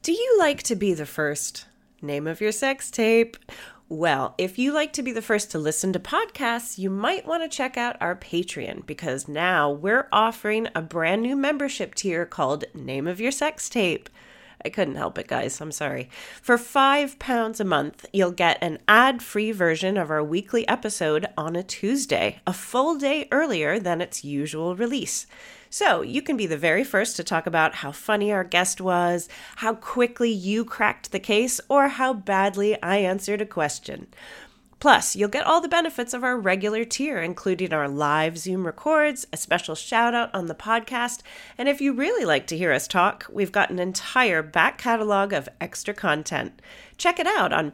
Do you like to be the first? Name of your sex tape. Well, if you like to be the first to listen to podcasts, you might want to check out our Patreon, because now we're offering a brand new membership tier called Name of Your Sex Tape. I couldn't help it, guys. I'm sorry. For £5 a month, you'll get an ad-free version of our weekly episode on a Tuesday, a full day earlier than its usual release. So you can be the very first to talk about how funny our guest was, how quickly you cracked the case, or how badly I answered a question. Plus, you'll get all the benefits of our regular tier, including our live Zoom records, a special shout out on the podcast, and if you really like to hear us talk, we've got an entire back catalog of extra content. Check it out on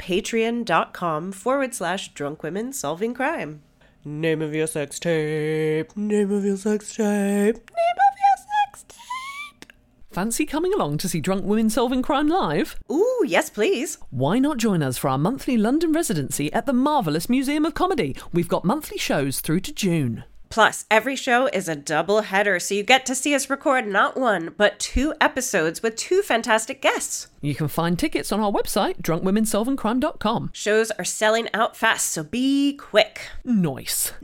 patreon.com/drunkwomensolvingcrime. Name of your sex tape. Name of your sex tape. Name of your sex tape. Fancy coming along to see Drunk Women Solving Crime live? Ooh, yes, please. Why not join us for our monthly London residency at the Marvellous Museum of Comedy? We've got monthly shows through to June. Plus, every show is a double header, so you get to see us record not one, but 2 episodes with 2 fantastic guests. You can find tickets on our website, drunkwomensolvingcrime.com. Shows are selling out fast, so be quick. Nice.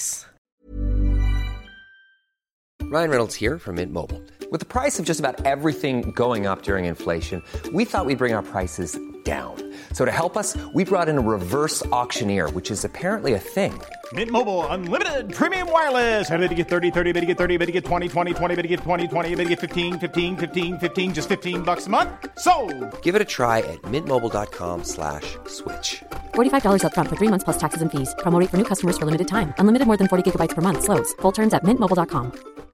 Ryan Reynolds here from Mint Mobile. With the price of just about everything going up during inflation, we thought we'd bring our prices down. So to help us, we brought in a reverse auctioneer, which is apparently a thing. Mint Mobile Unlimited Premium Wireless. How to get 30, 30, bit to get 30, bit to get 20, 20, 20, bit to get 20, 20, bit to get 15, 15, 15, 15, just $15 a month? Sold! Give it a try at mintmobile.com/switch. $45 up front for 3 months plus taxes and fees. Promo rate for new customers for limited time. Unlimited more than 40 gigabytes per month. Slows full terms at mintmobile.com.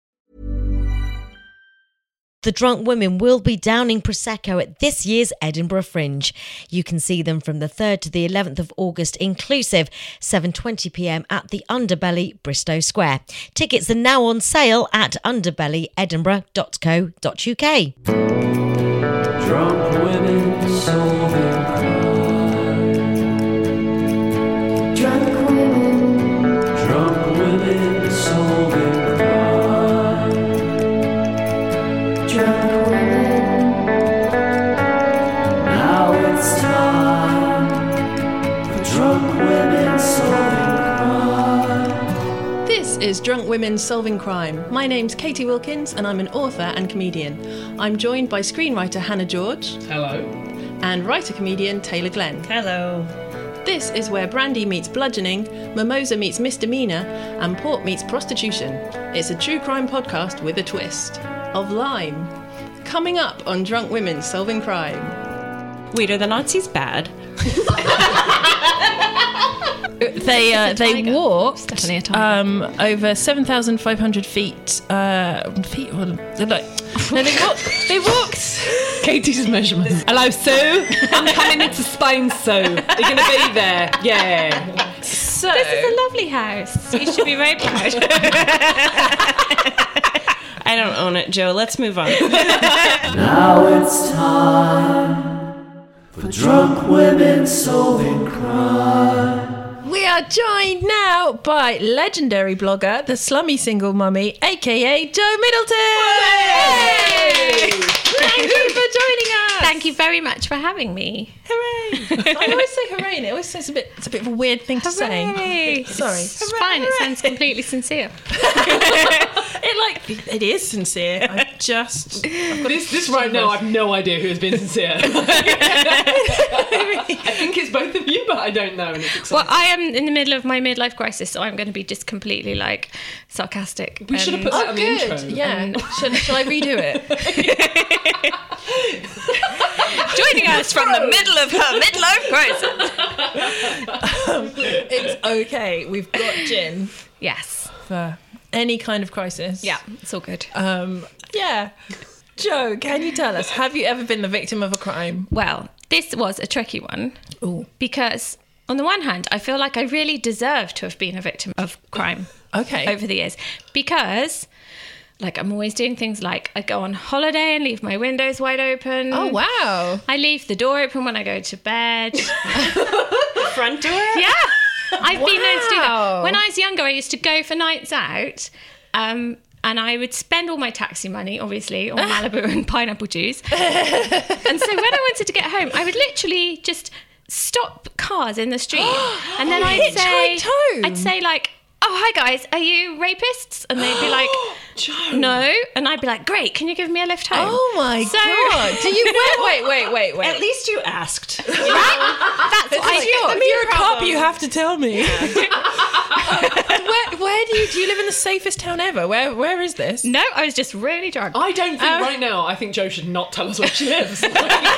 The Drunk Women will be downing Prosecco at this year's Edinburgh Fringe. You can see them from the 3rd to the 11th of August inclusive, 7:20pm at the Underbelly, Bristow Square. Tickets are now on sale at underbellyedinburgh.co.uk. Drunk women solving crime. Drunk women solving crime. Now it's time for Drunk Women Solving Crime. This is Drunk Women Solving Crime. My name's Katie Wilkins and I'm an author and comedian. I'm joined by screenwriter Hannah George. Hello. And writer-comedian Taylor Glenn. Hello. This is where brandy meets bludgeoning, mimosa meets misdemeanour, and port meets prostitution. It's a true crime podcast with a twist. Of lime. Coming up on Drunk Women Solving Crime. Wait, are the Nazis bad? They walked over 7,500 feet. They walked. Katie's measurements. Hello, Sue. I'm coming into Spain, Sue. You're going to be there. Yeah. So this is a lovely house. You should be very proud. I don't own it, Joe. Let's move on. Now it's time for Drunk Women Solving Crime. We are joined now by legendary blogger, the slummy single mummy, aka Jo Middleton. Hey! Thank you for joining us. Thank you very much for having me. Hooray! I always say hooray, and it always says it's a bit of a weird thing to say. Sorry. It's fine. It sounds completely sincere. It is sincere. This right now, I have no idea who has been sincere. I think it's both of you, but I don't know. And it's exciting. Well, I am in the middle of my midlife crisis, so I'm going to be just completely sarcastic. We should have put that on the intro. Yeah. Shall I redo it? Joining us from the middle of her midlife crisis. It's okay. We've got gin. Yes. For any kind of crisis. Yeah, it's all good. Yeah. Jo, can you tell us, have you ever been the victim of a crime? Well, this was a tricky one. Ooh. Because on the one hand, I feel like I really deserve to have been a victim of crime. Okay. Over the years. Because I'm always doing things like I go on holiday and leave my windows wide open. Oh, wow. I leave the door open when I go to bed. Front door? Yeah. I've been known to do that. When I was younger, I used to go for nights out, and I would spend all my taxi money, obviously, on Malibu and pineapple juice. And so when I wanted to get home, I would literally just stop cars in the street, and then I'd say like, "Oh, hi guys, are you rapists?" And they'd be like, "No," and I'd be like, "Great, can you give me a lift home?" Oh my god! Do you wait? At least you asked. Right? That's what If you're a cop, you have to tell me. Where do you live in the safest town ever? Where is this? No, I was just really drunk. I don't think right now. I think Jo should not tell us where she lives. Check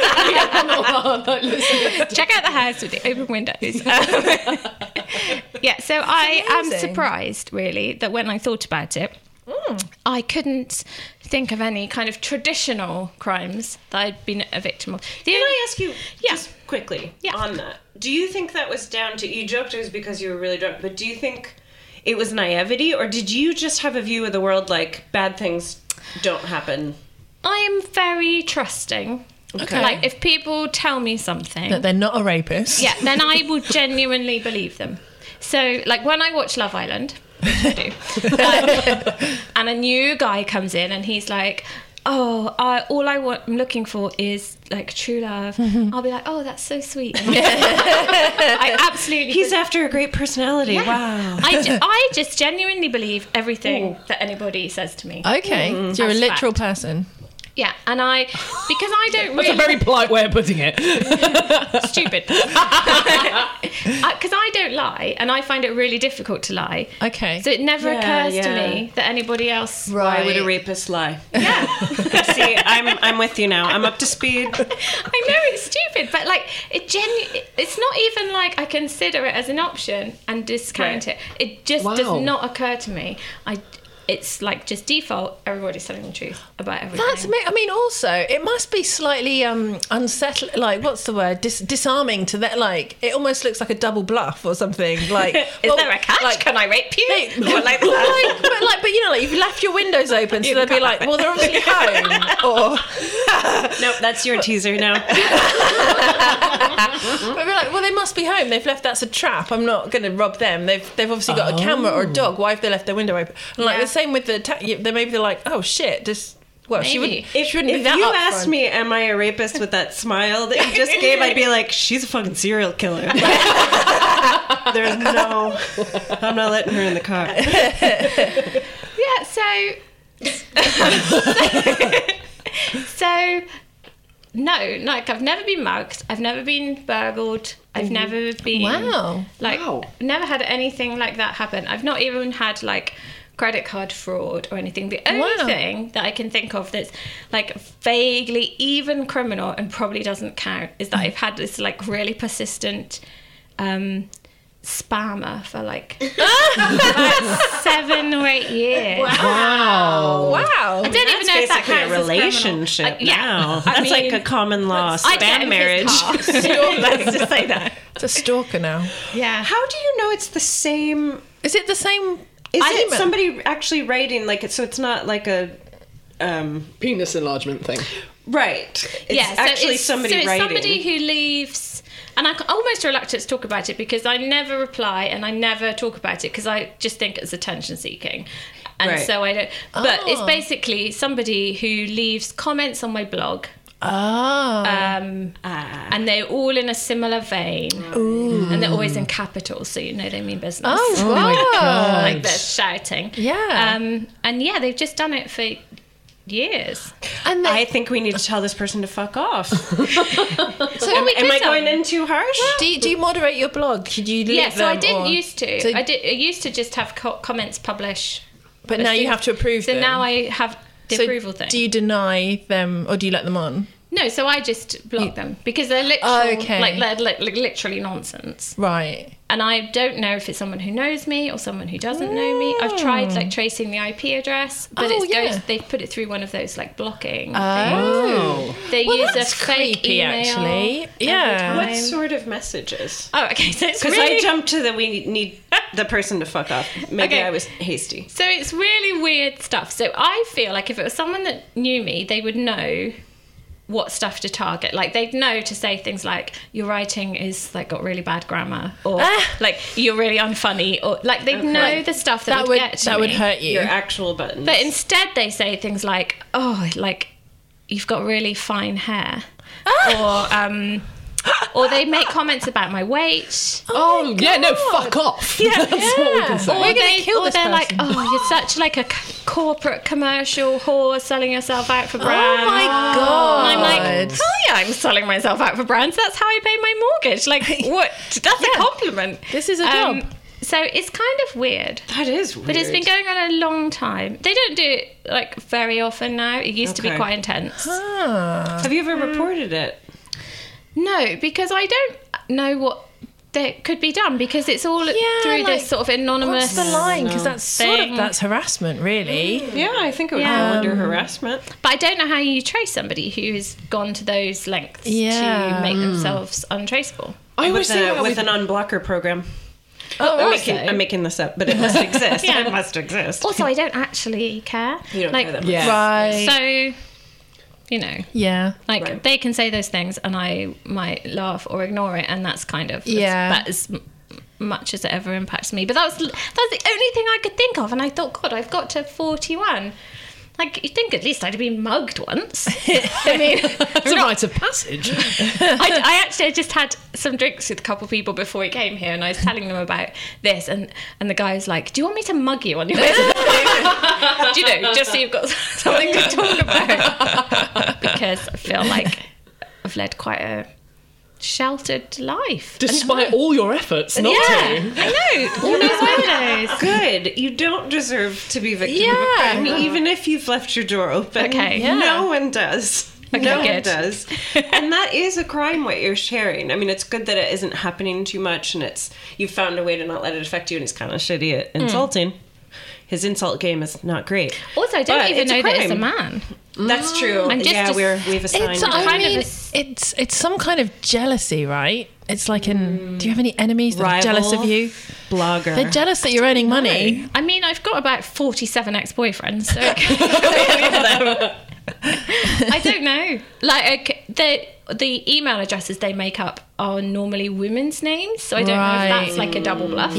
out the house with the open windows. Yeah, so I am surprised, really, that when I thought about it, I couldn't think of any kind of traditional crimes that I'd been a victim of. Can I ask you just quickly on that? Do you think that was down to, you joked it was because you were really drunk, but do you think it was naivety, or did you just have a view of the world like bad things don't happen? I am very trusting. Okay. Like, if people tell me something... That they're not a rapist. Yeah, then I will genuinely believe them. So, like, when I watch Love Island, which I do, and a new guy comes in and he's like, "Oh, all I'm looking for is, like, true love." I'll be like, "Oh, that's so sweet." I absolutely... He's after a great personality. Yeah. Wow. I just genuinely believe everything that anybody says to me. Okay, so you're a As literal fact. person. Yeah, and because I don't That's really... a very polite way of putting it. Stupid. Because I don't lie, and I find it really difficult to lie. Okay. So it never occurs to me that anybody else... Why would a rapist lie? Yeah. See, I'm with you now. I'm up to speed. I know it's stupid, but like it's not even like I consider it as an option and discount it. It just does not occur to me. It's like just default, everybody's telling the truth about everything. That's I mean, also, it must be slightly unsettling, like, what's the word? Disarming to that, like, it almost looks like a double bluff or something. Like, Is there a catch? Like, can I rape you? But you know, like, you've left your windows open, so they'll be like, well, they're obviously home. Or... Nope, that's your teaser now. But be like, well, they must be home. They've left, that's a trap. I'm not going to rob them. They've obviously got a camera or a dog. Why have they left their window open? And like the same with the maybe they're like, oh shit, just she wouldn't be that you upfront. asked me, am I a rapist, with that smile that you just gave, I'd be like, she's a fucking serial killer. There's no, I'm not letting her in the car. Yeah, so no, like, I've never been mugged, I've never been burgled, I've never been never had anything like that happen. I've not even had like credit card fraud or anything. The only thing that I can think of that's like vaguely even criminal and probably doesn't count is that I've had this like really persistent spammer for like 7 or 8 years. Wow. I don't even know if that counts a relationship as criminal. now. I That's mean, like a common law I'd get spam him marriage. his car. Let's just say that. It's a stalker now. Yeah. How do you know it's the same? Is it the same? Is it somebody actually writing like it? So it's not like a penis enlargement thing, right? It's actually somebody writing. Somebody who leaves, and I'm almost reluctant to talk about it because I never reply and I never talk about it because I just think it's attention seeking. And so I don't. But it's basically somebody who leaves comments on my blog. And they're all in a similar vein. Ooh. And they're always in capitals, so you know they mean business. Oh my God. Like they're shouting. Yeah. And yeah, they've just done it for years. And I think we need to tell this person to fuck off. So am I going in too harsh? Do you moderate your blog? Did you leave Yeah, so I them, didn't or- used to. So- I used to just have comments publish. But now you have to approve them. So now I have the So approval thing. do you deny them or do you let them on? No, so I just block them because they're literally nonsense. Right. And I don't know if it's someone who knows me or someone who doesn't know me. I've tried like tracing the IP address, but they've put it through one of those like blocking things. They use that's a fake creepy, email. actually. Yeah. What sort of messages? Oh, okay. So it's Because really... I jumped to the we need the person to fuck off. Maybe I was hasty. So it's really weird stuff. So I feel like if it was someone that knew me, they would know what stuff to target. Like they'd know to say things like your writing is like got really bad grammar, or like you're really unfunny, or like they'd know the stuff that would get to that me. would hurt you. Your actual buttons. But instead they say things like, oh, like you've got really fine hair. or they make comments about my weight. Oh yeah, no, fuck off. Yeah, That's what we can say. Or they're like, oh, you're such like a corporate commercial whore selling yourself out for brands. Oh my God. And I'm like, oh yeah, I'm selling myself out for brands. That's how I pay my mortgage. Like, what? That's a compliment. This is a job. So it's kind of weird. That is weird. But it's been going on a long time. They don't do it like very often now. It used to be quite intense. Have you ever reported it? No, because I don't know what that could be done, because it's all through this sort of anonymous. What's the line? Because that's sort of that's harassment, really. Yeah, I think it would fall under harassment. But I don't know how you trace somebody who has gone to those lengths to make themselves untraceable. I always say with an unblocker program. I'm making this up, but it must exist. It must exist. Also, I don't actually care. You don't care that much. Yeah. Right. So, you know. Yeah. Like, they can say those things and I might laugh or ignore it, and that's kind of about as much as it ever impacts me. But that's the only thing I could think of, and I thought, God, I've got to 41. Like, you'd think at least I'd have been mugged once. I mean, it's a rite of passage. I actually just had some drinks with a couple of people before we came here, and I was telling them about this, and the guy was like, do you want me to mug you on your way to the Do you know, just so you've got something to talk about? Because I feel like I've led quite a sheltered life. Despite all your efforts not to. I know. All those windows. Good. You don't deserve to be victim of a crime, even if you've left your door open. Okay. Yeah. No one does. Okay, no good. one does. And that is a crime, what you're sharing. I mean, it's good that it isn't happening too much, and you've found a way to not let it affect you, and he's kind of shitty at insulting. His insult game is not great. Also, I don't even know that it's a man. That's true. I'm just we've assigned. It's some kind of jealousy, right? It's like do you have any enemies that are jealous of you? Blogger. They're jealous that you're earning money. I mean, I've got about 47 ex-boyfriends, so it could be any of them. I don't know. Like, the email addresses they make up are normally women's names, so I don't know if that's like a double bluff.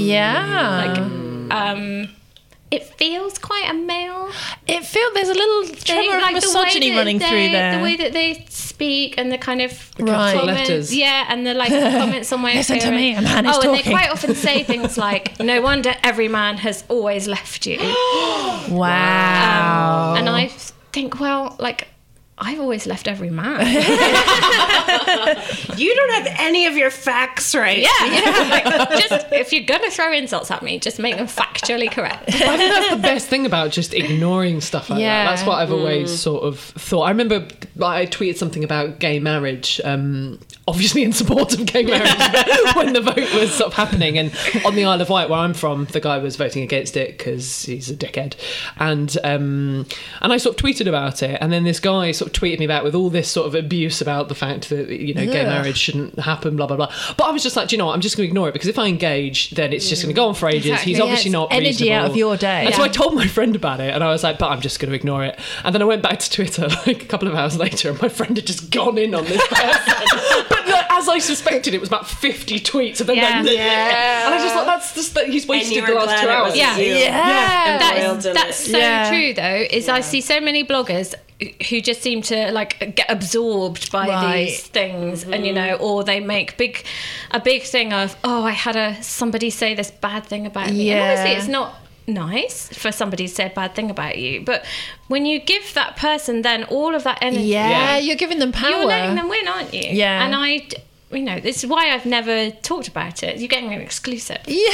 Yeah. It feels quite a male. There's a little tremor of misogyny running through there. The way that they speak and the kind of capital comments, letters. and the like comments on my Listen to me, a man is talking. And they quite often say things like, "No wonder every man has always left you." Wow. And I think, well, like, I've always left every man. You don't have any of your facts right. Yeah. Like, just if you're gonna throw insults at me, just make them factually correct. I think that's the best thing about just ignoring stuff like that. That's what I've always sort of thought. I remember I tweeted something about gay marriage, obviously in support of gay marriage when the vote was sort of happening. And on the Isle of Wight, where I'm from, the guy was voting against it because he's a dickhead. And I sort of tweeted about it, and then this guy sort of tweeted me back with all this sort of abuse about the fact that, gay marriage shouldn't happen, blah blah blah. But I was just like, do you know what, I'm just going to ignore it, because if I engage, then it's just going to go on for ages. Exactly. He's obviously not energy reasonable. Out of your day. And so I told my friend about it, and I was like, but I'm just going to ignore it. And then I went back to Twitter like a couple of hours later, and my friend had just gone in on this person. But as I suspected, it was about 50 tweets of them going, and I just thought, that's just that he's wasted the last 2 hours. That's so true, though, is I see so many bloggers who just seem to like get absorbed by these things, and or they make a big thing of, I had somebody say this bad thing about me. And obviously it's not nice for somebody to say a bad thing about you, but when you give that person then all of that energy, you're giving them power. You're letting them win, aren't you? Yeah. And this is why I've never talked about it. You're getting an exclusive. Yeah.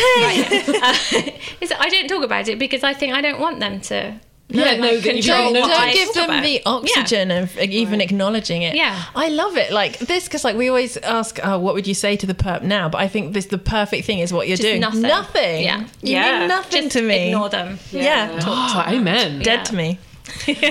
I don't talk about it because I think I don't want them to. Don't give them the oxygen of even acknowledging it. Yeah, I love it like this, because like we always ask, what would you say to the perp now? But I think the perfect thing is what you're doing. Nothing. Yeah, you mean nothing just to me. Ignore them. Amen. Dead to me. Cheers.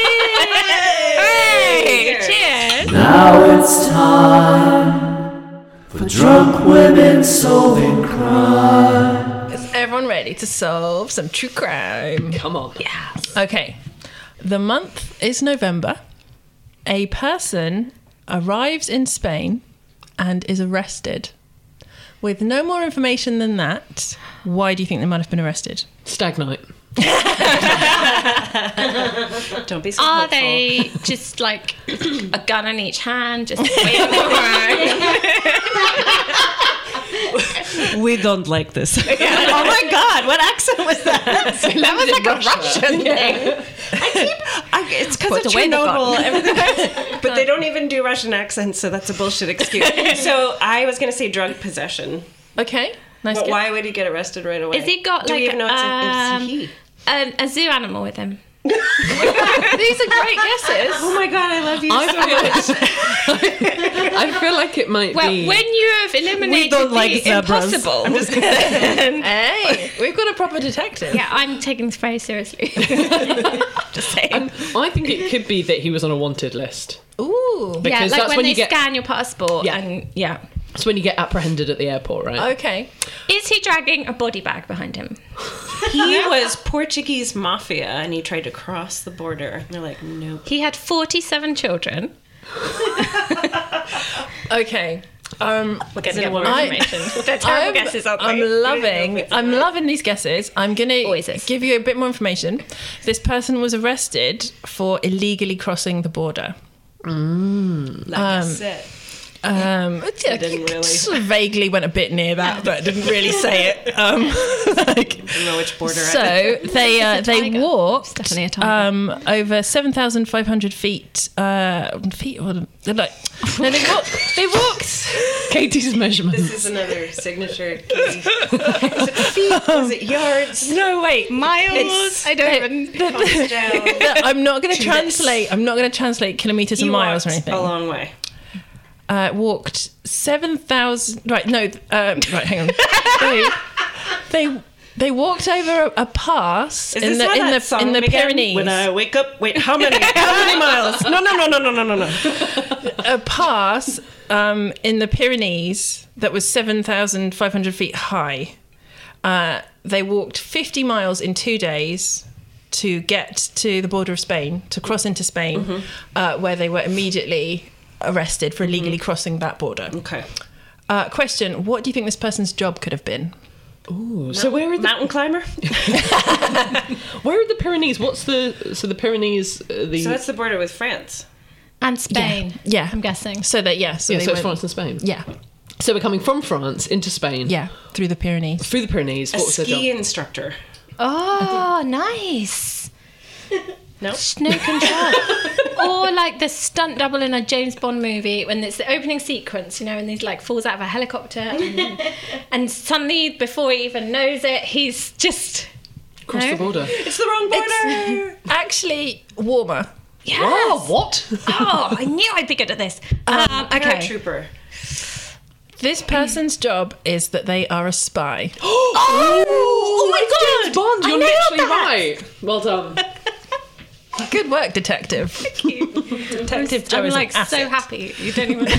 Now it's time for Drunk Women Solving Crime. Is everyone ready to solve some true crime? Come on. Yeah. Okay. The month is November. A person arrives in Spain and is arrested. With no more information than that, why do you think they might have been arrested? Stag night. Don't be so Are hopeful. they just like a gun in each hand, just waving them around? We don't like this. Oh my God, what accent was that? That was like a Russian thing. It's because of Chernobyl. But they don't even do Russian accents, so that's a bullshit excuse. So I was going to say drug possession. Okay. Nice. But guess. why would he get arrested right away? Has he got Do like we even know it's he? a zoo animal with him? These are great guesses. Oh my God, I love you so much. I feel like it might Well, be. when you have eliminated the impossible. I'm just kidding. Hey, we've got a proper detective. Yeah, I'm taking this very seriously. Just saying. I think it could be that he was on a wanted list. Ooh. Yeah, Because like that's when they you get. scan your passport Yeah. and yeah. It's when you get apprehended at the airport, right? Okay. Is he dragging a body bag behind him? He was Portuguese mafia and he tried to cross the border. And they're like, nope. He had 47 children. Okay. We're going to get more information. They're terrible guesses, aren't they? I'm loving these guesses. I'm going Always to is. give you a bit more information. This person was arrested for illegally crossing the border. Like I said. I didn't really. sort of vaguely went a bit near that, but didn't really say it. I don't know which border. So they walked Definitely a tiger. over 7,500 feet. Feet? Or, like, no, they walked. Katie's measurements. This is another signature. Katie. Is it feet? Is it yards? No, wait. Miles? I don't even... I'm not going to translate. I'm not going to translate kilometers and miles or anything. A long way. Walked 7,000. Right, no. Right, hang on. They walked over a pass Is this how that song in the began? Pyrenees. When I wake up, wait, how many miles? No. A pass in the Pyrenees that was 7,500 feet high. They walked 50 miles in 2 days to get to the border of Spain, to cross into Spain, where they were immediately arrested for illegally crossing that border. Okay. Question, what do you think this person's job could have been? Ooh, so where are the Mountain climber? where are the Pyrenees? What's the Pyrenees? So that's the border with France. And Spain. Yeah. I'm guessing. So that, so it's France and Spain. Yeah. So we're coming from France into Spain. Yeah, through the Pyrenees. Through the Pyrenees. A What was their job? ski instructor. Oh, nice. No? No control. Or like the stunt double in a James Bond movie when it's the opening sequence, and he's like falls out of a helicopter and suddenly before he even knows it, he's just Across the border. It's the wrong border. Actually, warmer. Yes. Oh, what? Oh, I knew I'd be good at this. Okay. Paratrooper. This person's job is that they are a spy. Oh my God! James Bond, you're nailed literally that. right. Well done. Good work, detective. Detective Joe I'm is like an so asset. happy. You don't even know.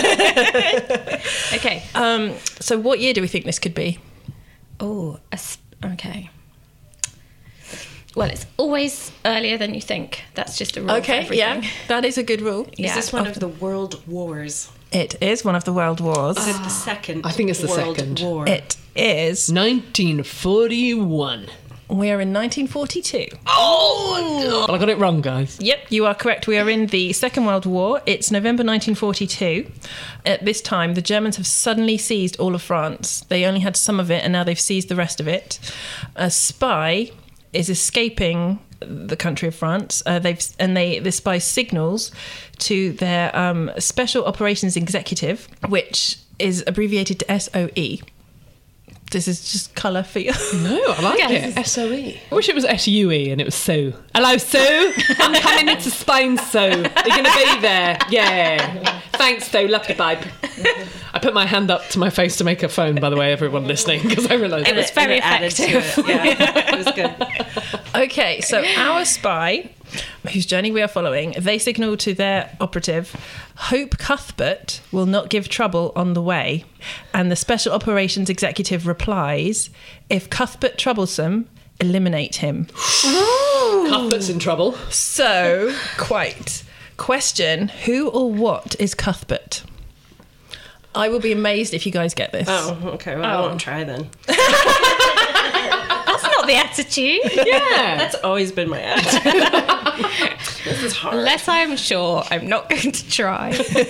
Okay. So what year do we think this could be? Oh, okay. Well, it's always earlier than you think. That's just a rule for Okay, everything. yeah, that is a good rule. Yeah. Is this one of the world wars? It is one of the world wars. Is it the second? I think it's the world second. war. It is. 1941. We are in 1942. Oh! But I got it wrong, guys. Yep, you are correct. We are in the Second World War. It's November 1942. At this time, the Germans have suddenly seized all of France. They only had some of it, and now they've seized the rest of it. A spy is escaping the country of France. This spy signals to their Special Operations Executive, which is abbreviated to SOE. This is just colour for you. No, I like it. SOE. I wish it was SUE and it was so. Hello, Sue. I'm coming into Spain, Sue. You're going to be there. Yeah. Thanks, Sue. Love you, babe. I put my hand up to my face to make a phone, by the way, everyone listening, because I realised It was very added to effective. it. Yeah, it was good. Okay, so our spy, whose journey we are following, they signal to their operative, Hope Cuthbert will not give trouble on the way. And the Special Operations Executive replies, if Cuthbert troublesome, eliminate him. Cuthbert's in trouble. So, quite. Question, who or what is Cuthbert? I will be amazed if you guys get this. Oh, okay. Well, I won't try then. That's not the attitude. Yeah. That's always been my attitude. This is hard. Unless I'm sure, I'm not going to try.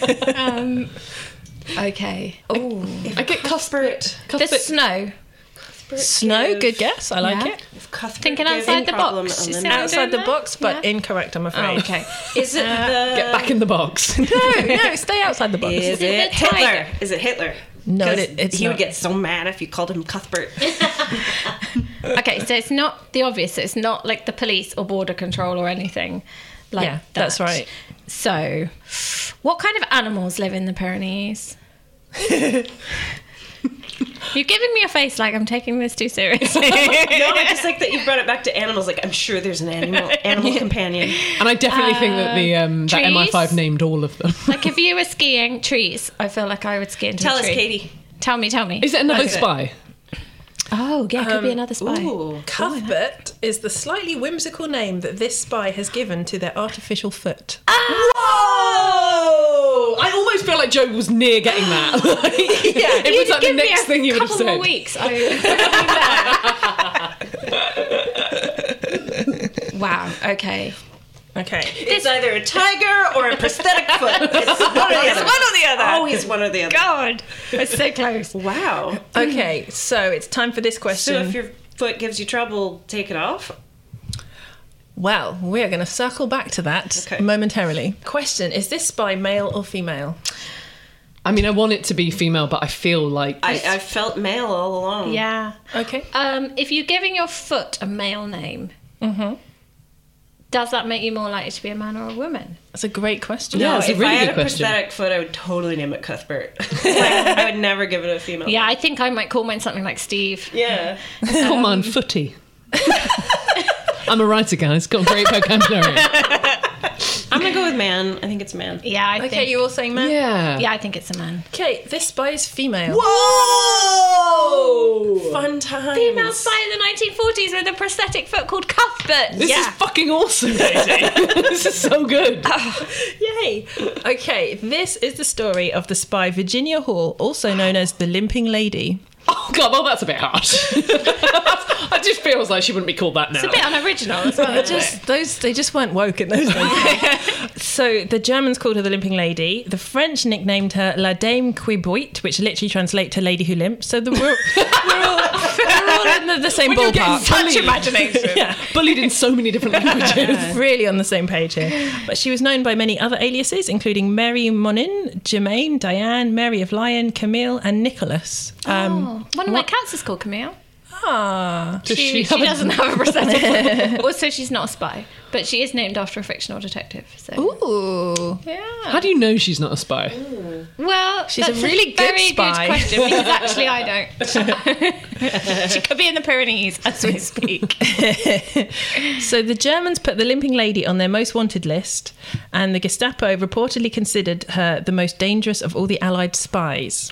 Okay. Oh, I get Cuthbert. the snow. Snow, good guess. I like Yeah. it. Thinking outside the box. You see what I'm Outside the doing box, but Yeah. incorrect, I'm afraid. Oh, okay. Is it the... Get back in the box. No, stay outside the box. Is it the Hitler? tiger? Is it Hitler? No, 'Cause it's he not. would get so mad if you called him Cuthbert. Okay, so it's not the obvious. So it's not like the police or border control or anything like Yeah, that. that's right. So, what kind of animals live in the Pyrenees? You're giving me a face like I'm taking this too seriously. No, I just like that you brought it back to animals. Like, I'm sure there's an animal companion. And I definitely think that that trees? MI5 named all of them. Like if you were skiing trees, I feel like I would ski into Tell a us, tree. Katie. Tell me. Is it another Is it? spy? Oh, yeah, could be another spy. Ooh. Cuthbert is the slightly whimsical name that this spy has given to their artificial foot. Whoa! I almost feel like Joe was near getting that. It was like the next thing you would have couple more said. weeks. Wow. Okay. Okay. It's either a tiger or a prosthetic foot. It's one or the other. Always one or the other. God, it's so close. Wow. Okay, so it's time for this So question. if your foot gives you trouble, take it off. Well, we are going to circle back to that momentarily. Question, is this spy male or female? I mean, I want it to be female, but I feel like... I felt male all along. Yeah. Okay. If you're giving your foot a male name, does that make you more likely to be a man or a woman? That's a great question. Yeah, it's a if really I had good a question. prosthetic foot, I would totally name it Cuthbert. I would never give it a female. Yeah, I think I might call mine something like Steve. Yeah. Come on, footy. I'm a writer, guys. Got a great vocabulary. I'm going to go with man. I think it's man. Yeah, I Okay, think. you all saying man? Yeah. Yeah, I think it's a man. Okay, this spy is female. Whoa! Fun times. Female spy in the 1940s with a prosthetic foot called Cuthbert. This is fucking awesome, Daisy. This is so good. Yay! Okay, this is the story of the spy Virginia Hall, also known as the Limping Lady. Oh, God, well, that's a bit harsh. It just feels like she wouldn't be called that now. It's a bit unoriginal as well. They just weren't woke in those days. So the Germans called her the Limping Lady. The French nicknamed her La Dame qui boite, which literally translates to Lady Who Limps. So we're all in the same When you're getting ballpark. bullied. imagination. Yeah. Bullied in so many different languages. Really on the same page here. But she was known by many other aliases, including Mary Monin, Germaine, Diane, Mary of Lyon, Camille, and Nicholas. One of my cats is called Camille. Does She have a- doesn't have a prosthetic foot. Also, she's not a spy, but she is named after a fictional detective. So. Ooh. Yeah. How do you know she's not a spy? Well, She's that's a really good very spy. good question because actually I don't. She could be in the Pyrenees as we speak. So the Germans put the Limping Lady on their most wanted list, and the Gestapo reportedly considered her the most dangerous of all the Allied spies.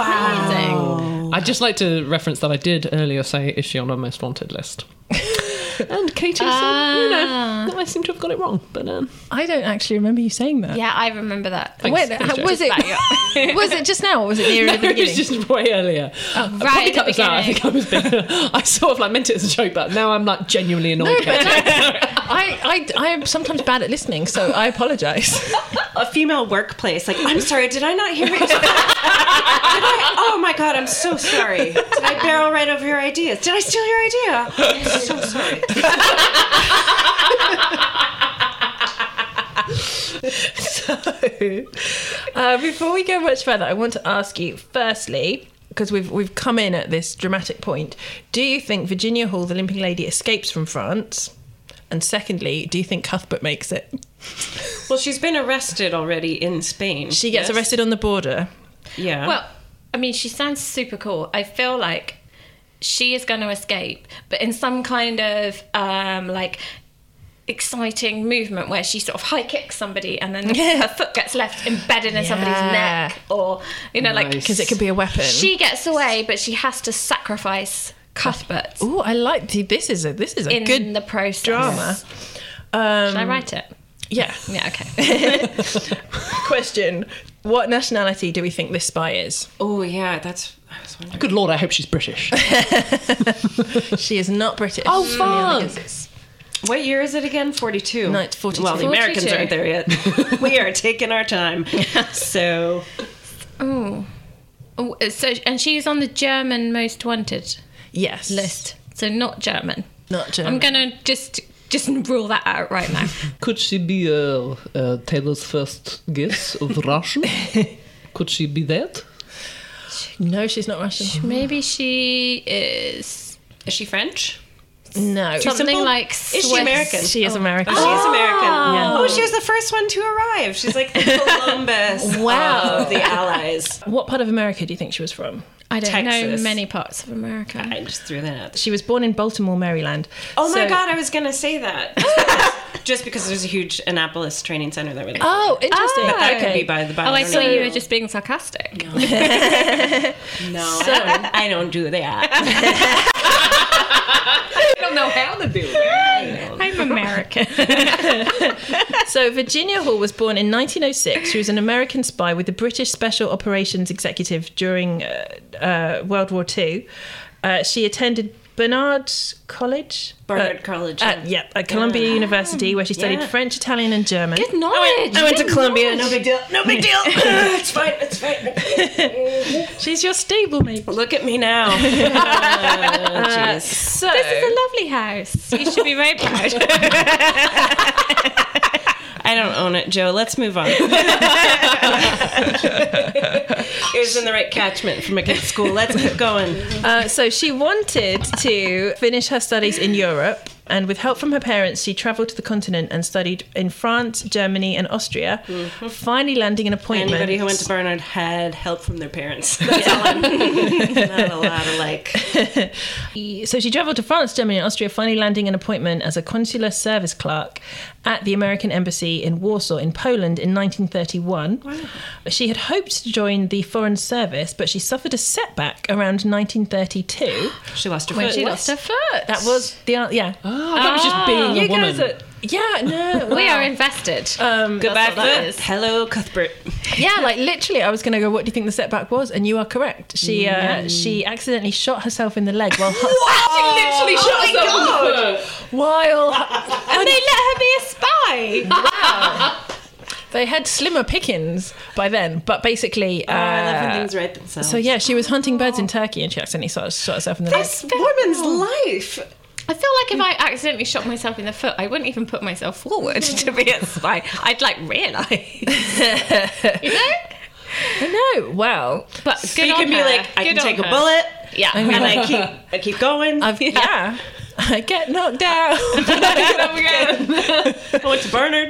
Wow. I'd just like to reference that I did earlier say, is she on our most wanted list? And Katie said, I seem to have got it wrong. But I don't actually remember you saying that. Yeah, I remember that. Thanks, Wait, thanks, was Jess. it? Was it just now, or was it near at the No, it beginning? was just way earlier. I'll right probably at the cut this out. I think I was being, I sort of like meant it as a joke, but now I'm like genuinely annoyed. I am sometimes bad at listening, so I apologise. A female workplace. Like, I'm sorry, did I not hear what you said? Oh my God, I'm so sorry. Did I barrel right over your ideas? Did I steal your idea? I'm so sorry. Before we go much further, I want to ask you, firstly, because we've come in at this dramatic point, do you think Virginia Hall, the Limping Lady, escapes from France? And secondly, do you think Cuthbert makes it? Well, she's been arrested already in Spain. She gets yes? arrested on the border. Yeah. Well, I mean, she sounds super cool. I feel like she is going to escape, but in some kind of like exciting movement where she sort of high kicks somebody and then her foot gets left embedded in somebody's neck, or like Because it could be a weapon. she gets away, but she has to sacrifice Cuthbert. Oh, I like this is a in good the process. drama. Should I write it? Yeah. Yeah. Okay. Question: What nationality do we think this spy is? Oh, yeah, I was wondering. Good Lord, I hope she's British. She is not British. Oh, fun! What year is it again? 42. No, it's 42. Well, the Americans aren't there yet. We are taking our time. So... And she's on the German most wanted list. So not German. Not German. I'm going to just rule that out right now. Could she be Taylor's first guess of Russian? Could she be that? No, she's not Russian. Maybe she is... Is she French? No. Something like Swiss. Is she American? She is American. Oh, she is American. Yeah. Oh, she was the first one to arrive. She's like the Columbus of the Allies. What part of America do you think she was from? I don't know Texas. many parts of America. I just threw that out. She was born in Baltimore, Maryland. Oh my God, I was going to say that. Just because there's a huge Annapolis training center there. With Oh, interesting. But that could be by the by. I thought you were just being sarcastic. No, I don't do that. I don't know how to do it. I'm American. So Virginia Hall was born in 1906. She was an American spy with the British Special Operations Executive during World War II. She attended Barnard College. At Columbia University, where she studied French, Italian, and German. Good knowledge. I went to Columbia. No big deal. No big deal. It's fine. It's fine. She's your stablemate. Look at me now. So This is a lovely house. You should be very proud. I don't own it, Joe. Let's move on. It was in the right catchment from a kid's school. Let's keep going. So she wanted to finish her studies in Europe, and with help from her parents, she travelled to the continent and studied in France, Germany, and Austria, finally landing an appointment. Anybody who went to Barnard had help from their parents. That's all I'm not a lot of like. So she travelled to France, Germany, and Austria, finally landing an appointment as a consular service clerk at the American Embassy in Warsaw in Poland in 1931. Wow. She had hoped to join the Foreign Service, but she suffered a setback around 1932. She lost her When foot. she lost her foot. That was the Oh, that was just being a woman. We are invested. Goodbye, what that foot. is. Hello, Cuthbert. Yeah, like literally, I was going to go, what do you think the setback was? And you are correct. She accidentally shot herself in the leg while... She literally shot herself in the foot. While... And they let her be a spy. Wow. They had slimmer pickings by then, but basically... I love when things right themselves. So yeah, she was hunting birds in Turkey and she accidentally shot herself in the leg. This woman's life. I feel like if I accidentally shot myself in the foot, I wouldn't even put myself forward to be a spy. I'd like realise. You know? I know. Well, but So good you on can be her. like, I Good can on take a her. bullet. Yeah. And I keep going. I get knocked down. Get up again. I went to Barnard.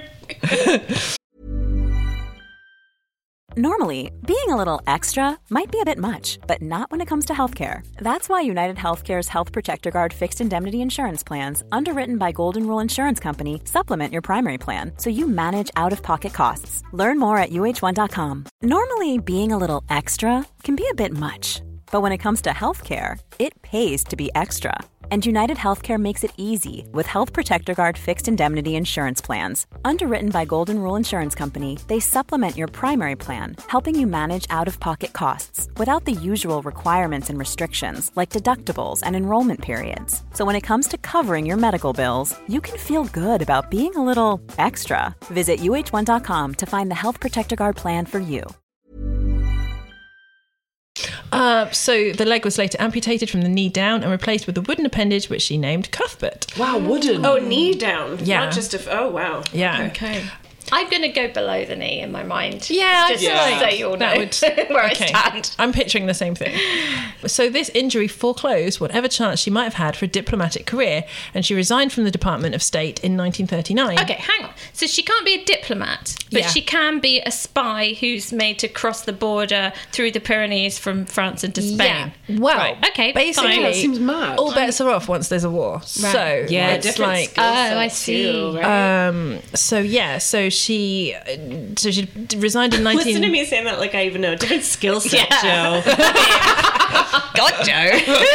Normally, being a little extra might be a bit much, but not when it comes to healthcare. That's why United Healthcare's Health Protector Guard fixed indemnity insurance plans, underwritten by Golden Rule Insurance Company, supplement your primary plan so you manage out-of-pocket costs. Learn more at uh1.com. Normally, being a little extra can be a bit much, but when it comes to healthcare, it pays to be extra. And United Healthcare makes it easy with Health Protector Guard fixed indemnity insurance plans. Underwritten by Golden Rule Insurance Company, they supplement your primary plan, helping you manage out-of-pocket costs without the usual requirements and restrictions like deductibles and enrollment periods. So when it comes to covering your medical bills, you can feel good about being a little extra. Visit uh1.com to find the Health Protector Guard plan for you. So the leg was later amputated from the knee down and replaced with a wooden appendage, which she named Cuthbert. Wow, wooden. Oh, knee down. Yeah. Not just if. Oh, wow. Yeah. Okay. I'm going to go below the knee in my mind. Yeah, just I so you all know that would, where okay. I stand. I'm picturing the same thing. So this injury foreclosed whatever chance she might have had for a diplomatic career, and she resigned from the Department of State in 1939. Okay, hang on. So she can't be a diplomat, but Yeah. she can be a spy who's made to cross the border through the Pyrenees from France into Spain. Yeah. Well, Right, okay, basically, fine. That seems mad. all bets are off once there's a war. So Yeah, it's different like. skill set I see. too, right? So she resigned in 19... Listen to me saying that like I even know a different skill set, Yeah. Joe. God, Joe.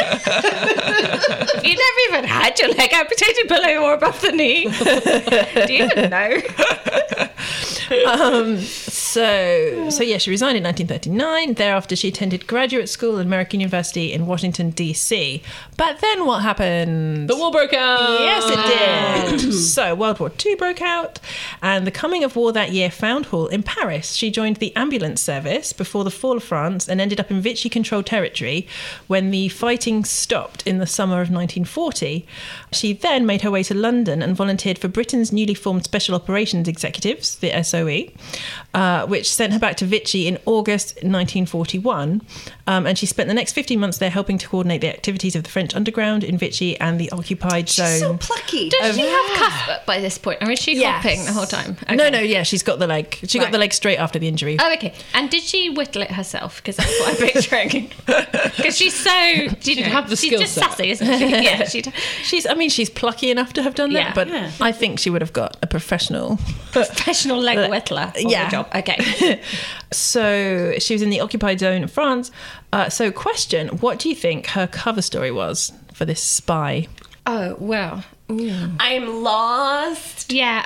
You never even had your leg amputated below or above the knee. Do you even know? So yeah, she resigned in 1939. Thereafter, she attended graduate school at American University in Washington, D.C. But then what happened? The war broke out! Yes, it did. So World War II broke out, and the coming of war that year found Hall in Paris. She joined the ambulance service before the fall of France and ended up in Vichy-controlled territory when the fighting stopped in the summer of 1940. She then made her way to London and volunteered for Britain's newly formed Special Operations Executives, the SOE, which sent her back to Vichy in August 1941. And she spent the next 15 months there helping to coordinate the activities of the French underground in Vichy and the occupied zone. She's so plucky. Does she have cuff by this point, or is she hopping the whole time? Okay. No, yeah, she's got the leg. She got the leg straight after the injury. Oh, okay. And did she whittle it herself? Because that's what I'm picturing. Because she's so... She'd have the skill She's just set. sassy, isn't she? Yeah, she's plucky enough to have done that, but I think she would have got a professional leg whittler on the job. Okay. So she was in the occupied zone of France. So question, what do you think her cover story was for this spy? Oh, well. Ooh. I'm lost. Yeah.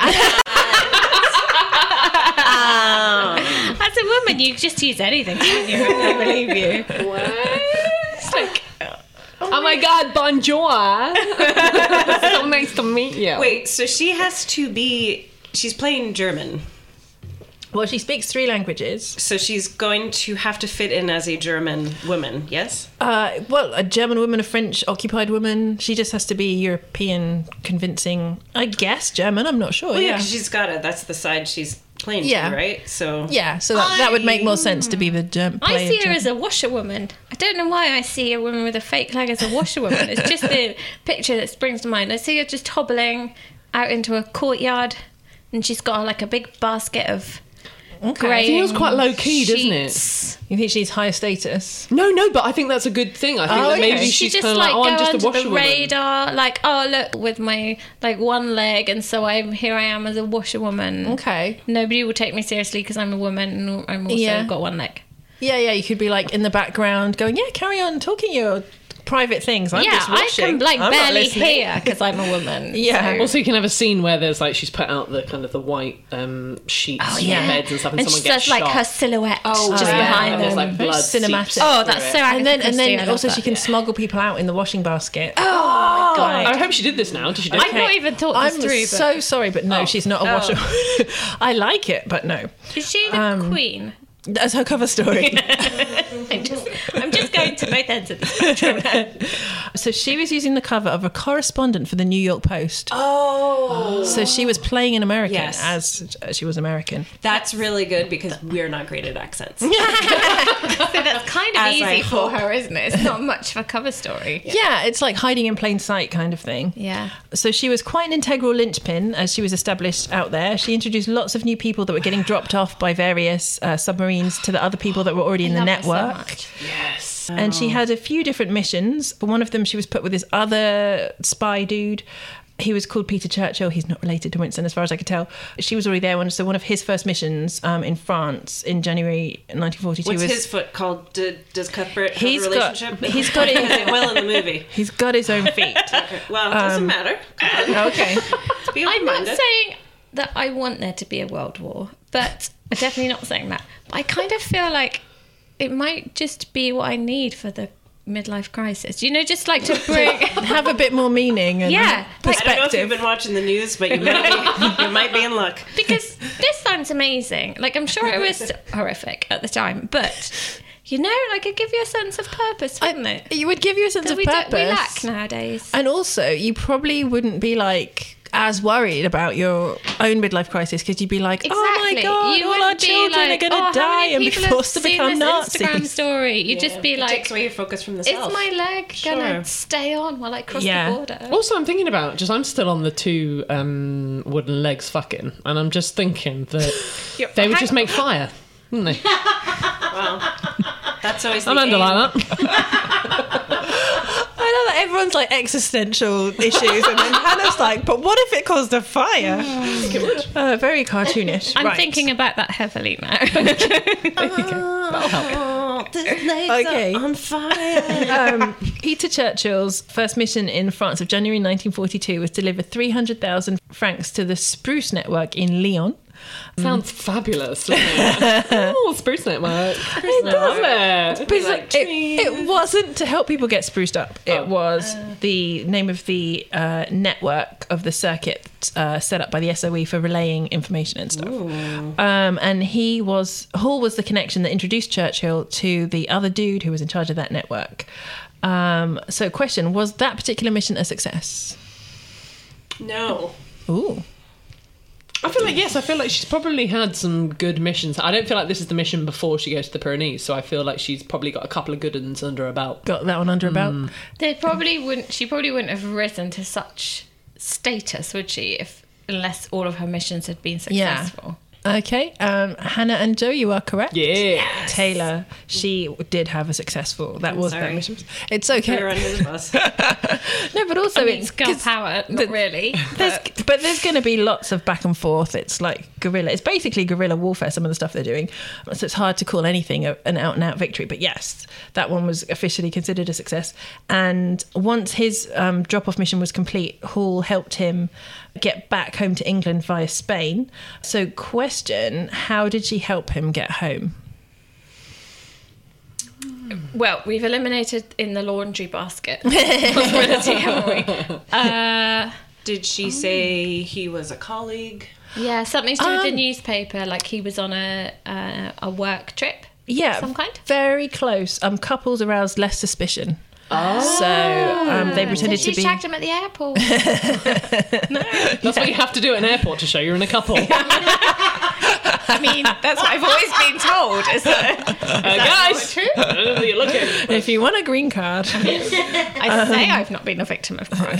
As a woman, you just use anything, can't you? I believe you. What? It's like... Oh my God, bonjour. So nice to meet you. Wait, so she has to be... She's playing German. Well, she speaks 3 languages. So she's going to have to fit in as a German woman, yes? Well, a German woman, a French occupied woman. She just has to be European, convincing, I guess, German. I'm not sure. Well, yeah, because she's got it. That's the side she's playing to, right? So yeah, so that would make more sense to be the German. I see her as a washerwoman. I don't know why I see a woman with a fake leg as a washerwoman. It's just the picture that springs to mind. I see her just hobbling out into a courtyard, and she's got like a big basket of... It feels quite low key, doesn't it? You think she's higher status? No, but I think that's a good thing. I think that maybe she's just kind of like oh, I'm go just a under the washerwoman. radar, like, oh look, with my like one leg, and so here I am as a washerwoman. Okay. Nobody will take me seriously because I'm a woman and I'm also got one leg. Yeah, you could be like in the background going, yeah, carry on talking your private things. I'm just washing. I can like I'm barely hear because I'm a woman. Yeah. So. Also, you can have a scene where there's like she's put out the kind of the white sheets and beds and stuff, and someone she gets says like shot. her silhouette just behind and them. there's like blood cinematic. Oh, that's so. And then also she can smuggle people out in the washing basket. Oh my God. I hope she did this now. Did she do it? I've not even thought this through. I'm so sorry, but no, she's not a washer. I like it, but no. Is she the queen? That's her cover story. I'm just going to both ends of the spectrum. So she was using the cover of a correspondent for the New York Post. Oh. So she was playing an American Yes. as she was American. That's really good because we're not great at accents. So that's kind of As I easy for hope. her, isn't it? It's not much of a cover story. Yeah, it's like hiding in plain sight kind of thing. Yeah. So she was quite an integral linchpin as she was established out there. She introduced lots of new people that were getting dropped off by various submarines to the other people that were already in the network. Yes. And she had a few different missions. For one of them, she was put with this other spy dude. He was called Peter Churchill. He's not related to Winston, as far as I could tell. She was already there. So one of his first missions in France in January 1942 What's was... his foot called? Does Cuthbert have He's a got- relationship? he's got it- Because it will in the movie. He's got his own feet. Okay. Well, it doesn't matter. Okay. Be I'm not open-minded. saying that I want there to be a world war, but I'm definitely not saying that. But I kind of feel like it might just be what I need for the midlife crisis. You know, just like to bring... Have a bit more meaning and Yeah, like- I don't know if perspective. you've been watching the news, but you might be in luck. Because this sounds amazing. Like, I'm sure it was horrific at the time, but... You know, like, it'd give you a sense of purpose, wouldn't it? You would give you a sense of We purpose. lack nowadays. And also, you probably wouldn't be like as worried about your own midlife crisis because you'd be like, oh my Exactly. God, You all our wouldn't be children like, are going "Oh, to how die many and be people have forced to seen become this Nazis. Instagram story. You'd just be It like, takes away your focus from the is self. my leg gonna stay on while I cross the border? Also, I'm thinking about I'm still on the 2 wooden legs fucking, and I'm just thinking that they would just make fire, wouldn't they? Well, that's always the Amanda aim. like that. I know that everyone's like existential issues, and then Hannah's like, but what if it caused a fire? Very cartoonish. I'm Right. thinking about that heavily now. Oh, this legs Okay. are on fire. Peter Churchill's first mission in France of January 1942 was to deliver 300,000 francs to the Spruce Network in Lyon. Sounds fabulous. Oh, Spruce Network. It wasn't to help people get spruced up. It was the name of the network of the circuit set up by the SOE for relaying information and stuff. And Hall was the connection that introduced Churchill to the other dude who was in charge of that network. So question, was that particular mission a success? No. Ooh. I feel like, yes, I feel like she's probably had some good missions. I don't feel like this is the mission before she goes to the Pyrenees, so I feel like she's probably got a couple of good ones under her belt. Got that one under her belt? She probably wouldn't have risen to such status, would she, unless all of her missions had been successful. Okay, Hannah and Joe, you are correct. Yeah. Yes. Taylor, she did have a successful. That was that mission. It's okay. We're under the bus. No, but also it's girl power, not really. But there's going to be lots of back and forth. It's like guerrilla. It's basically guerrilla warfare, some of the stuff they're doing. So it's hard to call anything an out-and-out victory. But yes, that one was officially considered a success. And once his drop-off mission was complete, Hall helped him get back home to England via Spain. So question, how did she help him get home? Well, we've eliminated in the laundry basket possibility, haven't we? Did she say he was a colleague? Yeah, something to do with the newspaper, like he was on a work trip. Yeah, of some kind. Very close. Couples aroused less suspicion. So they pretended to be. She shagged him at the airport. No, that's what you have to do at an airport to show you're in a couple. I mean, that's what I've always been told. Is that guys, true? You're looking. If you want a green card, I say I've not been a victim of crime.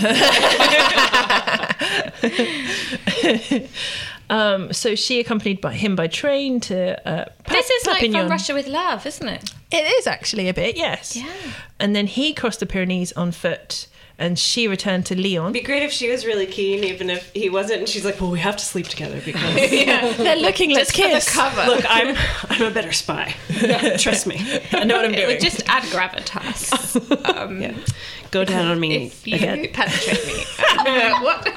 So she accompanied him by train to. This is like From Russia with Love, isn't it? It is actually a bit, yes. Yeah. And then he crossed the Pyrenees on foot, and she returned to Lyon. It'd be great if she was really keen, even if he wasn't. And she's like, "Well, we have to sleep together because they're looking. Let's kiss." For the cover. Look, I'm a better spy. Trust me. I know what I'm doing. It would just add gravitas. Go down on me if you again. penetrate me. What?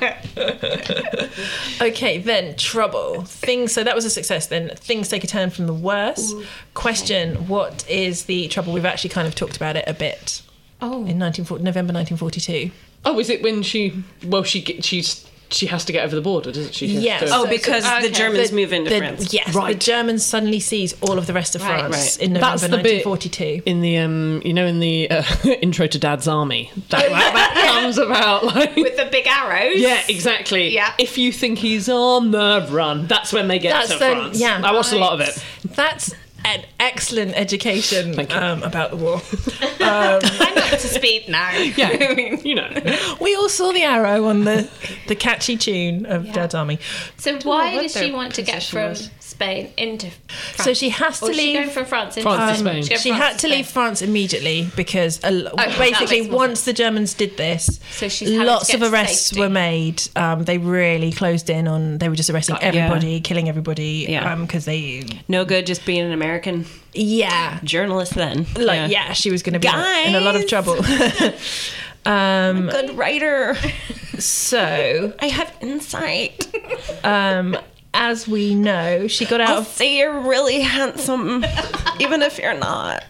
Okay, then trouble. So that was a success. Then things take a turn from the worse. Ooh. Question: what is the trouble? We've actually kind of talked about it a bit. Oh, in November 1942. Oh, is it when she has to get over the border, doesn't she? Yes. Because the Germans move into France. Yes, right. The Germans suddenly seize all of the rest of France in November 1942. In the in the intro to Dad's Army, that comes about like with the big arrows. Yeah, exactly. Yeah. If you think he's on the run, that's when they get to France. Yeah, I watched a lot of it. That's an excellent education about the war. I'm up to speed now. Yeah, you know. We all saw the arrow on the catchy tune of Dad's Army. So why does she want to get from Spain into France? So she has to leave. She's going from France into France to Spain. She had to leave France immediately because basically once the Germans did this, lots of arrests were made. They really closed in on. They were just arresting everybody, killing everybody. Because they no good just being an American. Journalist then. She was going to be in a lot of trouble. I'm a good writer. So I have insight. As we know, she got out. I'll say you're really handsome, even if you're not.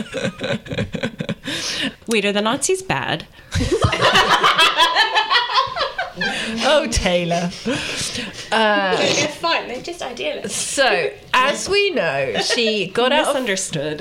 Wait, are the Nazis bad? Oh, Taylor. They're fine. They're just idealists. So, as we know, she got out. Misunderstood.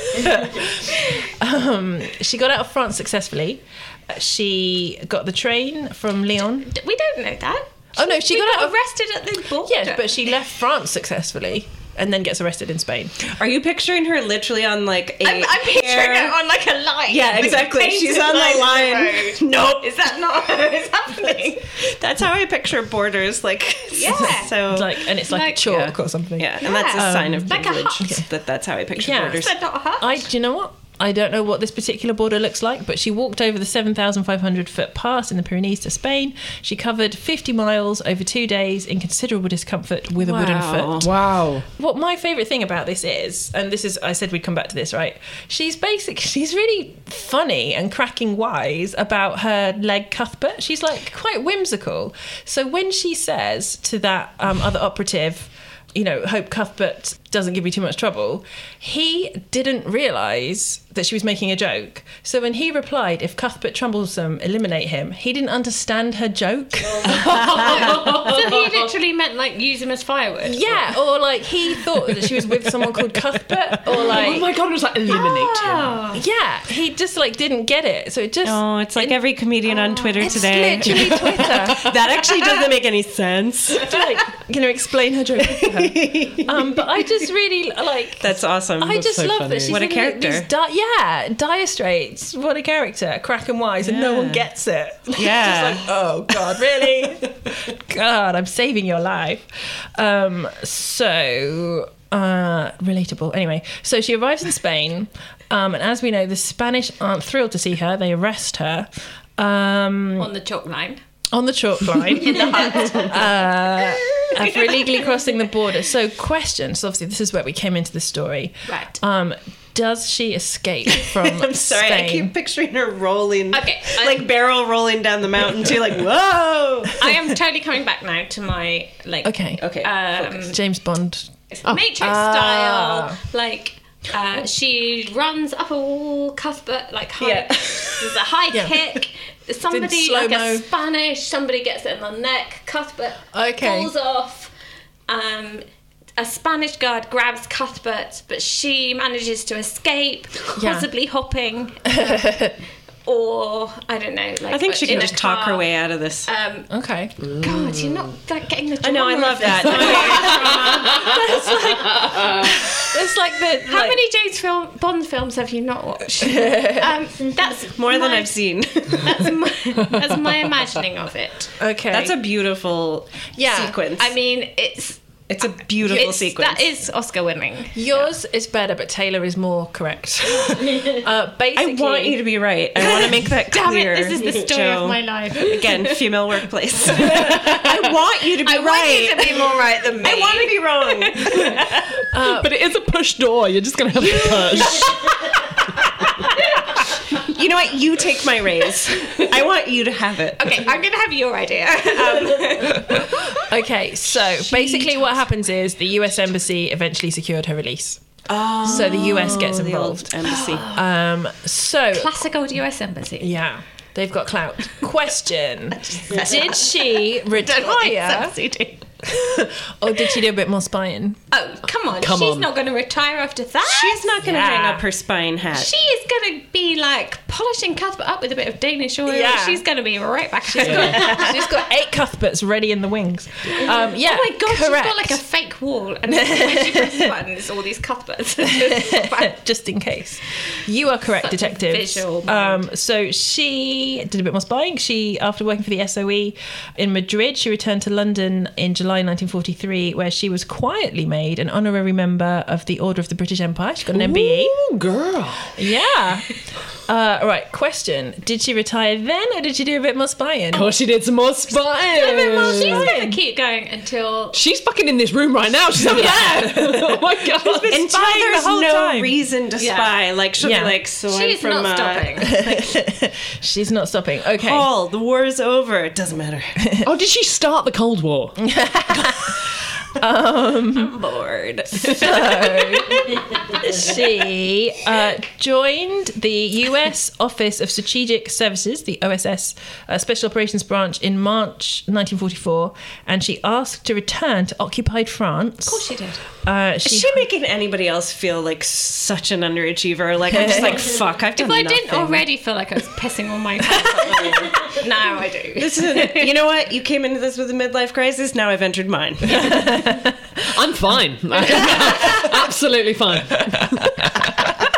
She got out of France successfully. She got the train from Lyon. We don't know that. Oh no, she got arrested at the border. Yes, but she left France successfully and then gets arrested in Spain. Are you picturing her literally on like a I'm picturing her on like a line. Yeah, exactly. She's on the line. Nope. Is that not what is happening? That's how I picture borders. Like, so and it's like chalk or something. Yeah, and that's a sign of privilege. That's how I picture borders. Is that not a hut? Do you know what? I don't know what this particular border looks like, but she walked over the 7,500-foot pass in the Pyrenees to Spain. She covered 50 miles over 2 days in considerable discomfort with a wooden foot. Wow. What my favourite thing about this is, and this is, I said we'd come back to this, right? She's really funny and cracking wise about her leg Cuthbert. She's like quite whimsical. So when she says to that other operative, you know, hope Cuthbert doesn't give you too much trouble, he didn't realise that she was making a joke. So when he replied, if Cuthbert troublesome, eliminate him, he didn't understand her joke. So he literally meant like use him as firewood? Yeah, or like he thought that she was with someone called Cuthbert, or like... Oh my God, it was like eliminate him. Yeah, he just like didn't get it. So it just... Oh, it's like every comedian on Twitter today. It's literally Twitter. That actually doesn't make any sense. To like, you know, explain her joke to her. But I just really like... That's awesome. I just love funny. that she's What a in character. these Dire Straits. What a character. Cracking wise, and no one gets it. Yeah. Just like, oh God, really? God, I'm saving your life. So relatable. Anyway, so she arrives in Spain, and as we know, the Spanish aren't thrilled to see her. They arrest her. On the chalk line. On the chalk line. In the hut. For illegally crossing the border. So so obviously this is where we came into the story. Right. Does she escape from I'm sorry, Spain? I keep picturing her rolling, Okay, like barrel rolling down the mountain too, like, whoa! I am totally coming back now to my, like... Okay. James Bond. Matrix style, like... she runs up a wall, Cuthbert, like high, there's a high kick, somebody like a Spanish, somebody gets it in the neck, Cuthbert falls off, a Spanish guard grabs Cuthbert, but she manages to escape, possibly hopping, or I don't know. Like, I think she can just talk her way out of this. Okay. God, you're not like getting the. I know. I love that. It's like the. How many James Bond films have you not watched? That's more than I've seen. That's my imagining of it. Okay. That's a beautiful sequence. I mean, it's a beautiful sequence. That is Oscar winning. Yours is better, but Taylor is more correct. Basically, I want you to be right. I want to make that clear. Damn it, this is the story of my life. Again, female workplace. I want you to be right. I want you to be more right than me. I want to be wrong. But it is a push door. You're just going to have to push. You know what? You take my raise. I want you to have it. Okay, I'm going to have your idea. Okay, so basically what happens is the US Embassy eventually secured her release. Oh, so the US gets involved. The old embassy. So classic old US Embassy. Yeah, they've got clout. Question: did she retire? Or did she do a bit more spying? Oh, come on. She's not going to retire after that. She's not going to hang up her spine hat. She is going to be like polishing Cuthbert up with a bit of Danish oil. Yeah. She's going to be right back. She's got 8 Cuthberts ready in the wings. Yeah, oh my God, correct. she's got like a fake wall. And when she presses the button, it's all these Cuthberts. Just in case. You are correct, detective. Visual. So she did a bit more spying. She, after working for the SOE in Madrid, she returned to London in July 1943, where she was quietly made an honorary member of the Order of the British Empire. She got an MBE. Ooh, girl. Yeah. Right, question. Did she retire then, or did she do a bit more spying? Of course she did some more spying. She's going to keep going until... She's fucking in this room right now. She's having oh my God. She's been spying there's the whole time. Reason to spy. Like, she'll be like, so she's I'm from... not stopping. She's not stopping. Okay. Paul, the war is over. It doesn't matter. Oh, did she start the Cold War? I'm bored. So she joined the US Office of Strategic Services, the OSS Special Operations Branch, in March 1944, and she asked to return to occupied France. Of course she did. Is she making anybody else feel like such an underachiever? Like, I'm just like, fuck, I've done If I nothing. didn't already feel like I was pissing on my pants, now I do. This is, you know what? You came into this with a midlife crisis. Now I've entered mine. I'm fine. Absolutely fine.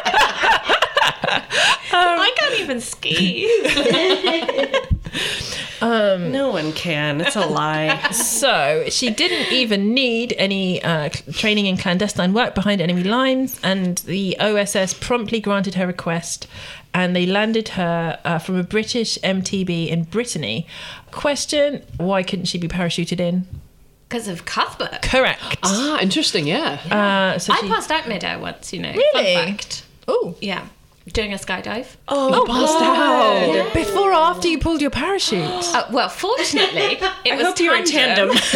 I can't even ski. No one can. It's a lie. So she didn't even need any training in clandestine work behind enemy lines, and the OSS promptly granted her request, and they landed her from a British MTB in Brittany. Question, why couldn't she be parachuted in? Because of Cuthbert. Correct. Ah, interesting, yeah. So I passed out midair once, you know. Really? Fun fact. Oh. Yeah. Doing a skydive. Oh, you passed out. Yeah. Before or after you pulled your parachute? Well, fortunately, it was hope you were in tandem. Otherwise,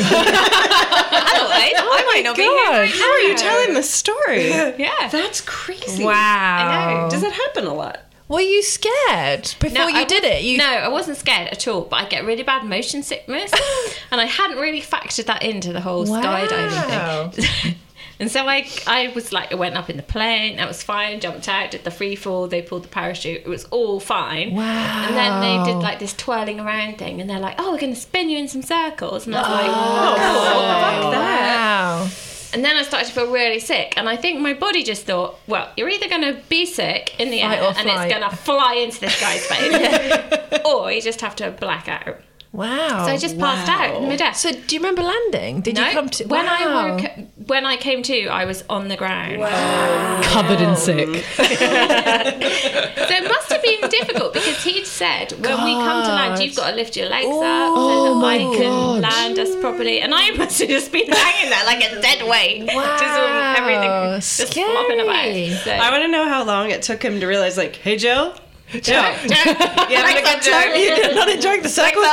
I might not be here. Right How are you telling the story? Yeah. That's crazy. Wow. I know. Does that happen a lot? Were you scared before you did it? No, I wasn't scared at all, but I get really bad motion sickness. And I hadn't really factored that into the whole skydiving thing. And so I was like, I went up in the plane, that was fine, jumped out, did the free fall, they pulled the parachute, it was all fine. Wow. And then they did like this twirling around thing, and they're like, oh, we're going to spin you in some circles. And I was like, fuck that. Wow. And then I started to feel really sick, and I think my body just thought, well, you're either going to be sick in the Fight air or and flight. it's going to fly into this guy's face, or you just have to black out. Wow. So I just passed out in midair. So do you remember landing? Did you come to... When I came to, I was on the ground. Covered in sick. So it must have been difficult, because he'd said, when we come to land, you've got to lift your legs up so that I can land us properly. And I must have just been hanging there like a dead weight. Wow. Just with everything just flopping about. So. I want to know how long it took him to realize, like, hey, Joe? Joe, you having a good time? You're not enjoying the circles,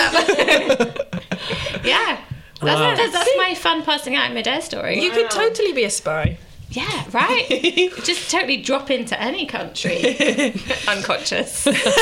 Joe? Yeah. That's my fun passing out in midair story. You could totally be a spy. Yeah, right? Just totally drop into any country. Unconscious.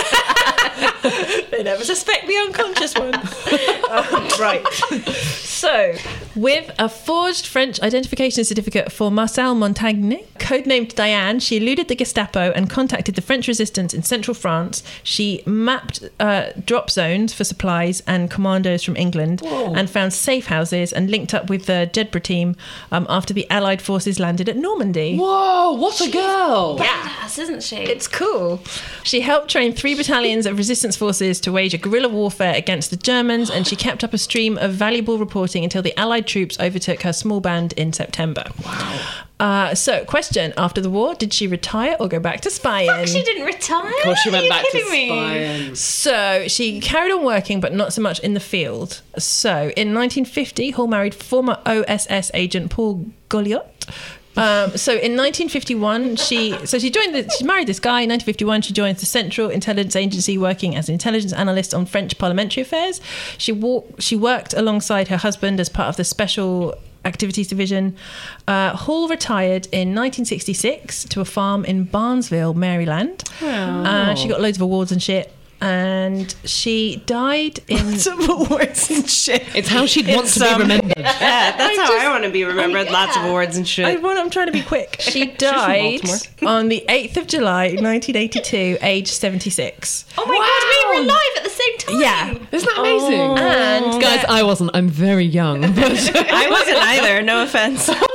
They never suspect the unconscious one. Right. So, with a forged French identification certificate for Marcel Montagny, codenamed Diane, she eluded the Gestapo and contacted the French resistance in central France. She mapped drop zones for supplies and commandos from England and found safe houses and linked up with the Jedburgh team after the Allied forces landed at Normandy. Whoa, what a girl! Badass, isn't she? It's cool. She helped train 3 battalions of resistance forces to wage a guerrilla warfare against the Germans, and she kept up a stream of valuable reporting until the Allied troops overtook her small band in September. Wow. So, question, after the war, did she retire or go back to spying? Fuck, she didn't retire? Of course she went back to me? spying. So, she carried on working, but not so much in the field. So, in 1950, Hall married former OSS agent Paul Goliot. So in 1951, she married this guy. In 1951, she joined the Central Intelligence Agency, working as an intelligence analyst on French parliamentary affairs. She worked alongside her husband as part of the Special Activities Division. Hall retired in 1966 to a farm in Barnesville, Maryland. She got loads of awards and shit. And she died in... Lots of awards and shit. It's how she'd want to be remembered. Yeah, that's how I want to be remembered. Lots of awards and shit. I'm trying to be quick. She died on the 8th of July, 1982, age 76. Oh my God, we were live at the same time. Yeah. Isn't that amazing? And guys, I wasn't. I'm very young. But I wasn't either, no offense. You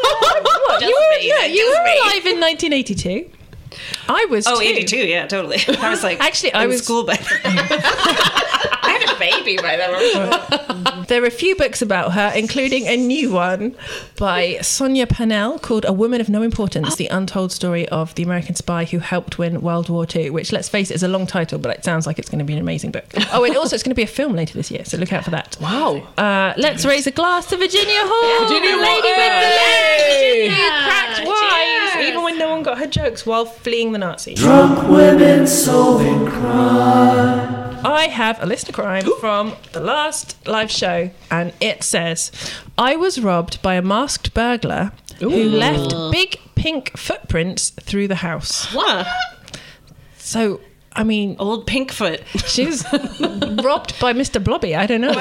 were alive in 1982. I was too. 82, yeah, totally. I was like, actually, I was in school by then. I had a baby by then. There are a few books about her, including a new one by Sonia Pannell called A Woman of No Importance, the untold story of the American spy who helped win World War II, which, let's face it, is a long title, but it sounds like it's going to be an amazing book. Oh, and also it's going to be a film later this year, so look out for that. Wow. Let's raise a glass to Virginia Hall. Virginia the lady Hall. with the Yay. Virginia cracked wise, Cheers. even when no one got her jokes while fleeing the Nazis. Drunk women solving crime. I have a list of crime from the last live show, and it says, I was robbed by a masked burglar who left big pink footprints through the house. What? So, I mean... Old Pinkfoot. She was robbed by Mr. Blobby, I don't know.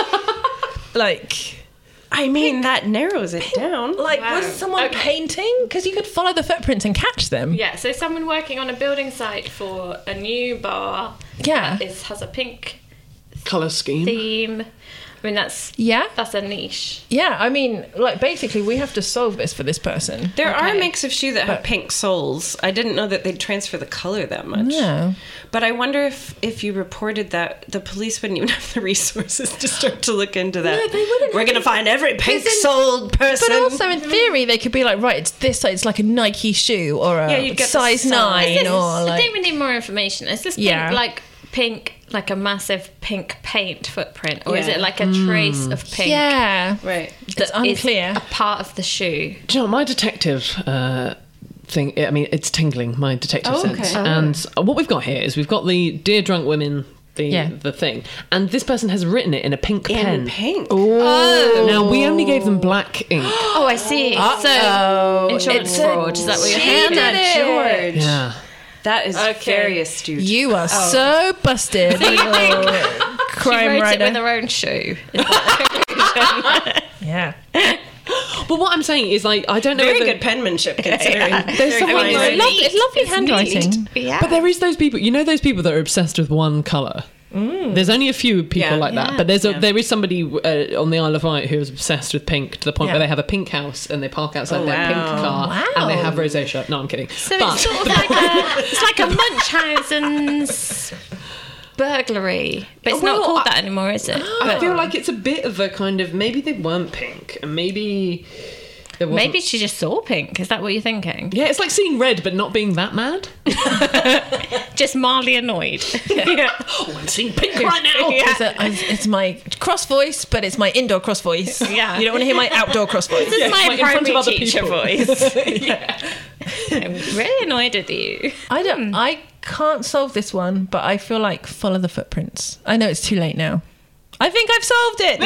Like... I mean, that narrows it down. Like, was someone painting? Because you could follow the footprints and catch them. Yeah, so someone working on a building site for a new bar Yeah. has a pink Colour scheme. theme. I mean, that's a niche. Yeah, I mean, like, basically, we have to solve this for this person. There are makes of shoe that have pink soles. I didn't know that they'd transfer the color that much. No. But I wonder if you reported that, the police wouldn't even have the resources to start to look into that. No, they wouldn't. We're going to find every pink-soled person. But also, in theory, they could be like, right, it's this, it's like a Nike shoe or a size 9. Or like... I think we need more information. Is this pink, like a massive pink paint footprint, or is it like a trace of pink? Yeah, right. It's unclear. A part of the shoe. Do you know, my detective thing, I mean, it's tingling, my detective sense. And what we've got here is we've got the Dear Drunk Women, the thing, and this person has written it in a pink pen. Pink? Oh. Now, we only gave them black ink. Oh, I see. So, insurance fraud, is that what you're saying? Hannah George. Yeah. That is very astute. You are so busted. Crime she wrote writer. it with her own shoe. Yeah. But what I'm saying is, like, I don't know. Very good penmanship, considering. There's something it's lovely handwriting. Yeah. But there is those people, you know, those people that are obsessed with one colour. There's only a few people like that, but there is somebody on the Isle of Wight who is obsessed with pink to the point where they have a pink house and they park outside their pink car and they have rosacea. No, I'm kidding. So it's sort of like a Munchausen's burglary, but it's not called that anymore, is it? I feel like it's a bit of a kind of, maybe they weren't pink and maybe maybe she just saw pink. Is that what you're thinking? Yeah, it's like seeing red but not being that mad. Just mildly annoyed. Oh, I'm seeing pink right now. It's my cross voice, but it's my indoor cross voice. Yeah. You don't want to hear my outdoor cross voice. This is my primary teacher people. voice. I'm really annoyed with you. I can't solve this one, but I feel like follow the footprints. I know it's too late now. I think I've solved it.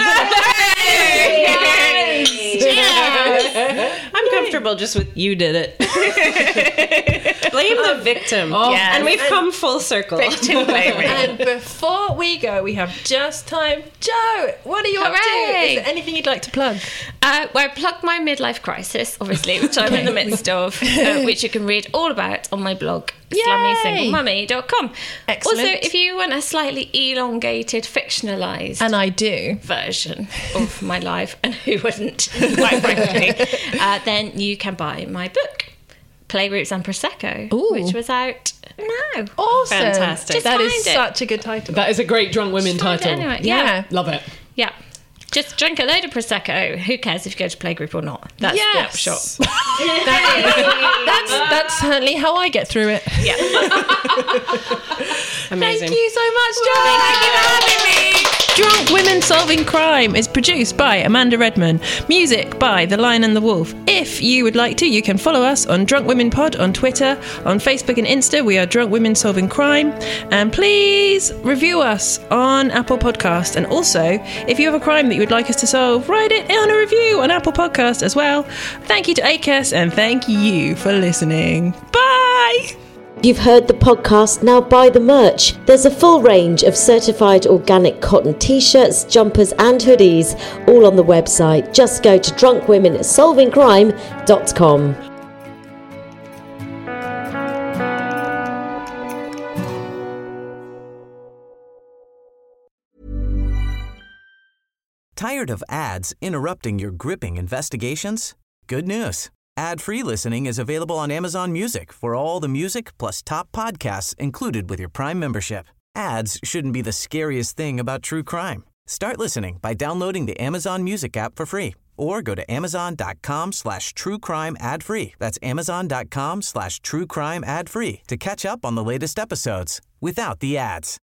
Yes. I'm comfortable just with you did it. Blame the victim. And we've come full circle. Victim blaming. And before we go, we have just time. Jo, what are you up to? Is there anything you'd like to plug? Well, I plugged my midlife crisis, obviously, which I'm in the midst of, which you can read all about on my blog, slummysinglemummy.com. Excellent. Also, if you want a slightly elongated, fictionalised and I do version of my life, and who wouldn't, quite frankly, then you can buy my book, Playgroups and Prosecco, which was out now. Awesome. Fantastic. That is such a good title. That is a great Drunk Women title. Anyway. Yeah. Love it. Yeah. Just drink a load of Prosecco. Who cares if you go to playgroup or not? That's the upshot. That's certainly how I get through it. Yeah. Amazing. Thank you so much, Jo. Thank you for having me. Drunk Women Solving Crime is produced by Amanda Redman. Music by The Lion and the Wolf. If you would like to, you can follow us on Drunk Women Pod on Twitter, on Facebook and Insta. We are Drunk Women Solving Crime. And please review us on Apple Podcast. And also, if you have a crime that you would like us to solve, write it on a review on Apple Podcast as well. Thank you to ACAS and thank you for listening. Bye! You've heard the podcast, now buy the merch. There's a full range of certified organic cotton t-shirts, jumpers and hoodies, all on the website. Just go to drunkwomensolvingcrime.com. Tired of ads interrupting your gripping investigations? Good news. Ad-free listening is available on Amazon Music for all the music plus top podcasts included with your Prime membership. Ads shouldn't be the scariest thing about true crime. Start listening by downloading the Amazon Music app for free or go to amazon.com/truecrime ad-free. That's amazon.com/truecrime ad-free to catch up on the latest episodes without the ads.